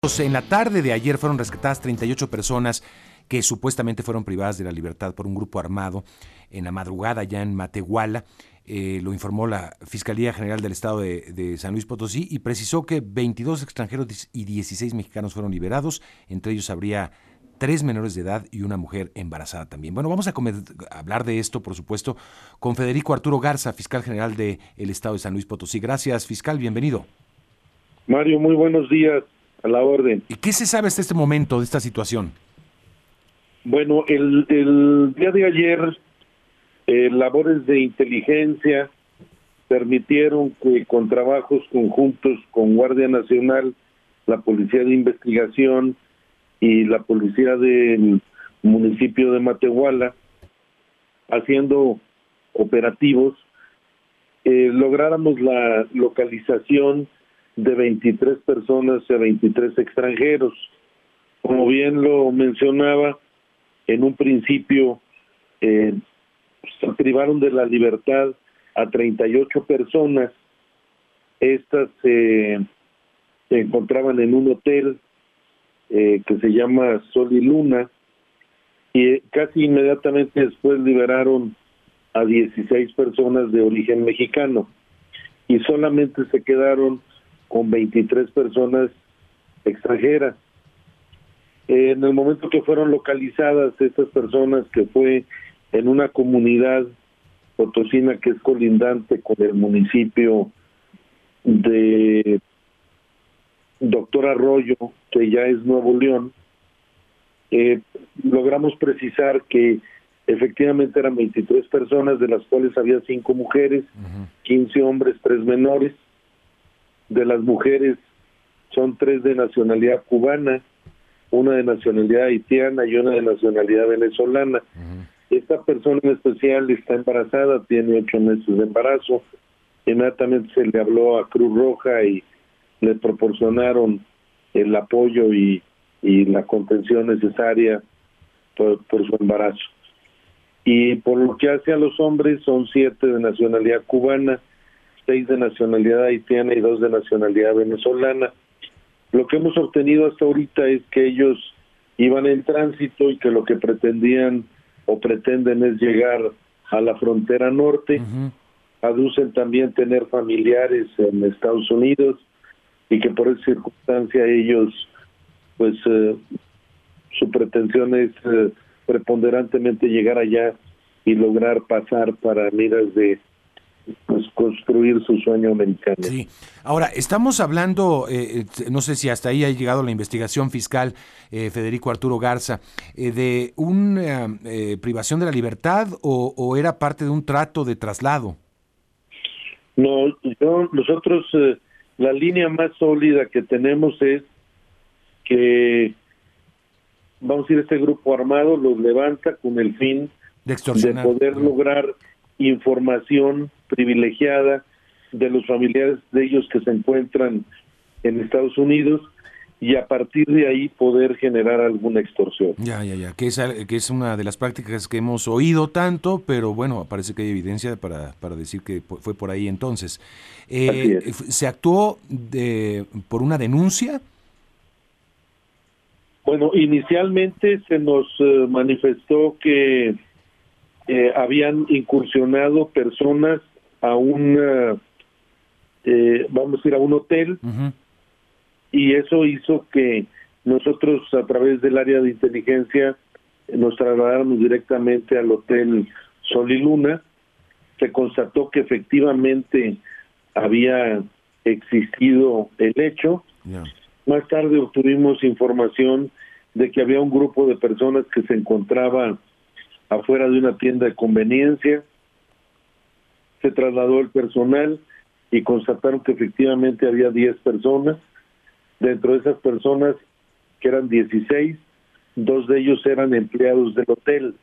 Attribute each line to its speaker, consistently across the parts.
Speaker 1: En la tarde de ayer fueron rescatadas 38 personas que supuestamente fueron privadas de la libertad por un grupo armado en la madrugada ya en Matehuala. Lo informó la Fiscalía General del Estado de San Luis Potosí y precisó que 22 extranjeros y 16 mexicanos fueron liberados. Entre ellos habría 3 menores de edad y una mujer embarazada también. Bueno, vamos a hablar de esto, por supuesto, con Federico Arturo Garza, fiscal general del Estado de San Luis Potosí. Gracias, fiscal, bienvenido.
Speaker 2: Mario, muy buenos días, a la orden.
Speaker 1: ¿Y qué se sabe hasta este momento de esta situación?
Speaker 2: Bueno, el día de ayer, labores de inteligencia permitieron que con trabajos conjuntos con Guardia Nacional, la Policía de Investigación y la Policía del municipio de Matehuala, haciendo operativos, lográramos la localización de 23 personas y 23 extranjeros. Como bien lo mencionaba, en un principio se privaron de la libertad a 38 personas. Estas se encontraban en un hotel que se llama Sol y Luna, y casi inmediatamente después liberaron a 16 personas de origen mexicano, y solamente se quedaron con 23 personas extranjeras. En el momento que fueron localizadas estas personas, que fue en una comunidad potosina que es colindante con el municipio de Doctor Arroyo, que ya es Nuevo León, logramos precisar que efectivamente eran 23 personas, de las cuales había 5 mujeres, 15 hombres, 3 menores. De las mujeres son 3 de nacionalidad cubana, una de nacionalidad haitiana y una de nacionalidad venezolana. Esta persona en especial está embarazada, tiene 8 meses de embarazo. Inmediatamente se le habló a Cruz Roja y le proporcionaron el apoyo y la contención necesaria por su embarazo. Y por lo que hace a los hombres, son 7 de nacionalidad cubana, 6 de nacionalidad haitiana y 2 de nacionalidad venezolana. Lo que hemos obtenido hasta ahorita es que ellos iban en tránsito y que lo que pretendían o pretenden es llegar a la frontera norte. Aducen también tener familiares en Estados Unidos y que por esa circunstancia ellos, pues su pretensión es preponderantemente llegar allá y lograr pasar para miras de construir su sueño americano.
Speaker 1: Sí. Ahora, estamos hablando, no sé si hasta ahí ha llegado la investigación fiscal, Federico Arturo Garza, de una privación de la libertad o era parte de un trato de traslado.
Speaker 2: No, nosotros la línea más sólida que tenemos es que, vamos a decir, este grupo armado los levanta con el fin
Speaker 1: de extorsionar,
Speaker 2: de poder lograr información privilegiada de los familiares de ellos que se encuentran en Estados Unidos, y a partir de ahí poder generar alguna extorsión.
Speaker 1: Ya, que es una de las prácticas que hemos oído tanto, pero bueno, parece que hay evidencia para decir que fue por ahí entonces. ¿Se actuó por una denuncia?
Speaker 2: Bueno, inicialmente se nos manifestó que habían incursionado personas a vamos a decir, a un hotel, y eso hizo que nosotros, a través del área de inteligencia, nos trasladáramos directamente al hotel Sol y Luna. Se constató que efectivamente había existido el hecho. Más tarde obtuvimos información de que había un grupo de personas que se encontraba afuera de una tienda de conveniencia. Se trasladó el personal y constataron que efectivamente había 10 personas. Dentro de esas personas, que eran 16, 2 de ellos eran empleados del hotel.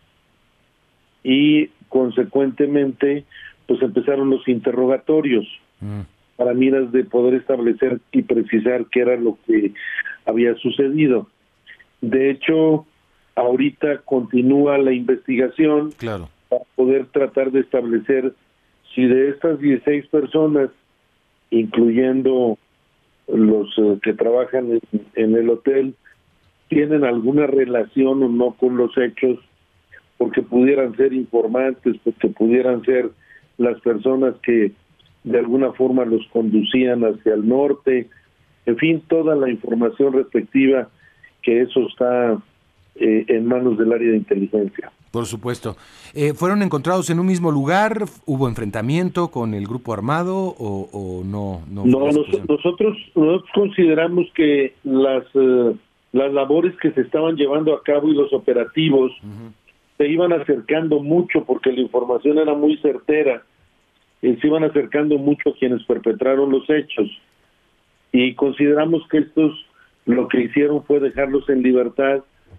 Speaker 2: Y consecuentemente, pues empezaron los interrogatorios para miras de poder establecer y precisar qué era lo que había sucedido. De hecho, ahorita continúa la investigación para poder tratar de establecer si de estas 16 personas, incluyendo los que trabajan en el hotel tienen alguna relación o no con los hechos, porque pudieran ser informantes, porque pudieran ser las personas que de alguna forma los conducían hacia el norte, en fin, toda la información respectiva, que eso está en manos del área de inteligencia.
Speaker 1: Por supuesto. ¿Fueron encontrados en un mismo lugar? ¿Hubo enfrentamiento con el grupo armado o no? No,
Speaker 2: nosotros consideramos que las labores que se estaban llevando a cabo y los operativos se iban acercando mucho, porque la información era muy certera, se iban acercando mucho a quienes perpetraron los hechos, y consideramos que estos lo que hicieron fue dejarlos en libertad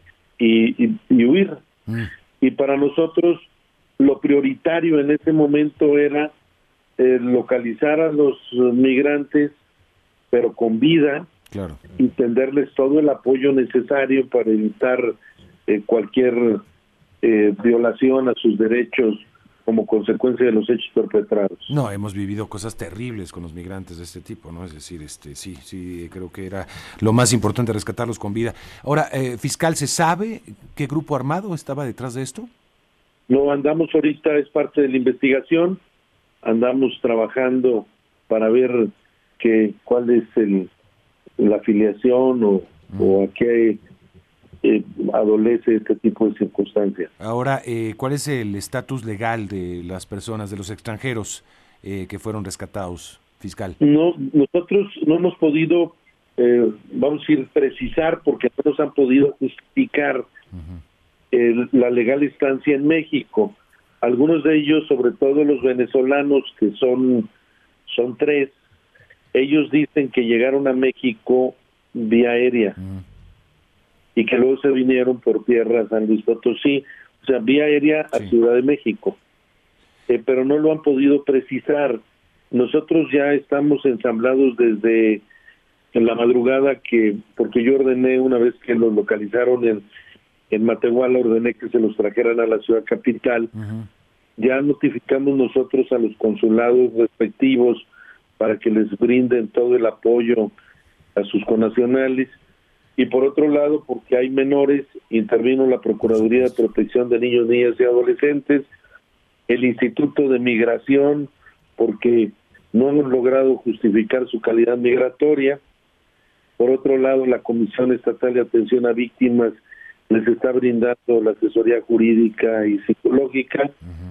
Speaker 2: y huir. Y para nosotros lo prioritario en ese momento era localizar a los migrantes, pero con vida,
Speaker 1: claro,
Speaker 2: y tenderles todo el apoyo necesario para evitar cualquier violación a sus derechos como consecuencia de los hechos perpetrados.
Speaker 1: No, hemos vivido cosas terribles con los migrantes de este tipo, ¿no? Es decir, sí, creo que era lo más importante, rescatarlos con vida. Ahora, fiscal, ¿se sabe qué grupo armado estaba detrás de esto?
Speaker 2: No, andamos ahorita, es parte de la investigación, andamos trabajando para ver cuál es la afiliación o a qué adolece este tipo de circunstancias.
Speaker 1: Ahora, ¿cuál es el estatus legal de las personas, de los extranjeros que fueron rescatados, fiscal?
Speaker 2: No, nosotros no hemos podido, vamos a decir, precisar, porque no nos han podido justificar la legal estancia en México. Algunos de ellos, sobre todo los venezolanos, que son 3, ellos dicen que llegaron a México vía aérea. Y que luego se vinieron por tierra a San Luis Potosí, o sea, vía aérea a Ciudad de México, pero no lo han podido precisar. Nosotros ya estamos ensamblados desde en la madrugada, porque yo ordené, una vez que los localizaron en Matehuala, ordené que se los trajeran a la ciudad capital. Ya notificamos nosotros a los consulados respectivos para que les brinden todo el apoyo a sus connacionales. Y por otro lado, porque hay menores, intervino la Procuraduría de Protección de Niños, Niñas y Adolescentes, el Instituto de Migración, porque no hemos logrado justificar su calidad migratoria. Por otro lado, la Comisión Estatal de Atención a Víctimas les está brindando la asesoría jurídica y psicológica,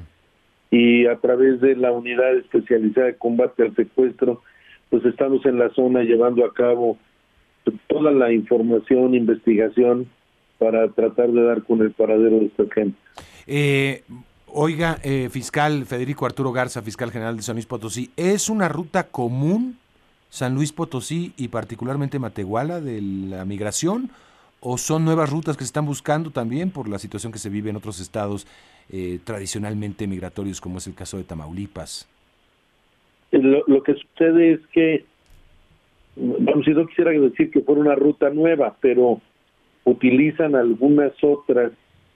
Speaker 2: y a través de la Unidad Especializada de Combate al Secuestro, pues estamos en la zona llevando a cabo toda la información, investigación, para tratar de dar con el paradero de esta gente.
Speaker 1: Oiga, fiscal Federico Arturo Garza, fiscal general de San Luis Potosí, ¿es una ruta común San Luis Potosí y particularmente Matehuala de la migración, o son nuevas rutas que se están buscando también por la situación que se vive en otros estados tradicionalmente migratorios, como es el caso de Tamaulipas?
Speaker 2: Lo que sucede es que, vamos, yo no quisiera decir que fuera una ruta nueva, pero utilizan algunas otras.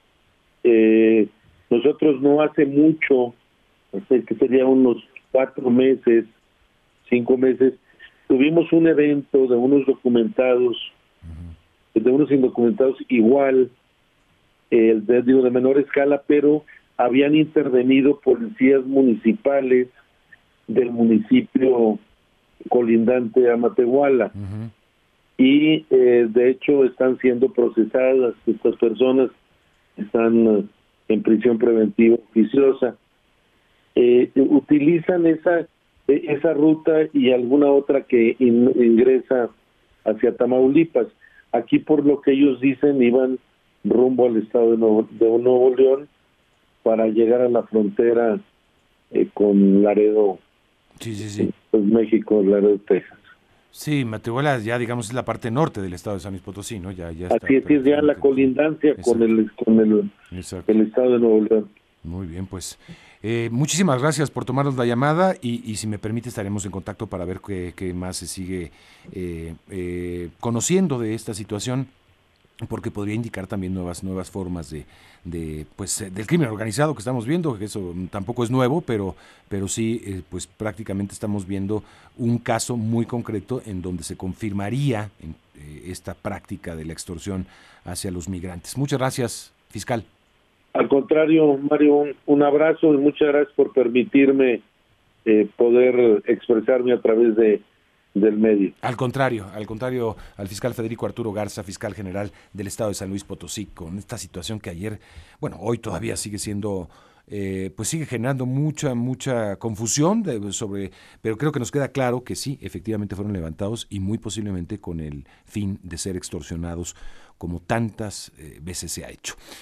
Speaker 2: Nosotros no hace mucho, que sería unos 4 meses, 5 meses, tuvimos un evento de unos documentados, de unos indocumentados igual, de menor escala, pero habían intervenido policías municipales del municipio colindante a Matehuala. Y de hecho están siendo procesadas estas personas, están en prisión preventiva oficiosa. Utilizan esa ruta y alguna otra que ingresa hacia Tamaulipas. Aquí, por lo que ellos dicen, iban rumbo al estado de Nuevo León para llegar a la frontera con Laredo, pues México, Laredo, Texas.
Speaker 1: Sí, Matehuala ya, digamos, es la parte norte del estado de San Luis Potosí, ¿no? Ya está.
Speaker 2: Así es, ya la colindancia con el estado de Nuevo León.
Speaker 1: Muy bien, pues muchísimas gracias por tomarnos la llamada y si me permite estaremos en contacto para ver qué más se sigue conociendo de esta situación. porque podría indicar también nuevas formas pues del crimen organizado que estamos viendo, que eso tampoco es nuevo, pero sí pues prácticamente estamos viendo un caso muy concreto en donde se confirmaría esta práctica de la extorsión hacia los migrantes. Muchas gracias, fiscal.
Speaker 2: Al contrario, Mario, un abrazo y muchas gracias por permitirme poder expresarme a través del medio.
Speaker 1: Al contrario, al fiscal Federico Arturo Garza, fiscal general del estado de San Luis Potosí, con esta situación que ayer, bueno, hoy todavía sigue siendo, pues sigue generando mucha confusión pero creo que nos queda claro que sí, efectivamente fueron levantados y muy posiblemente con el fin de ser extorsionados como tantas veces se ha hecho.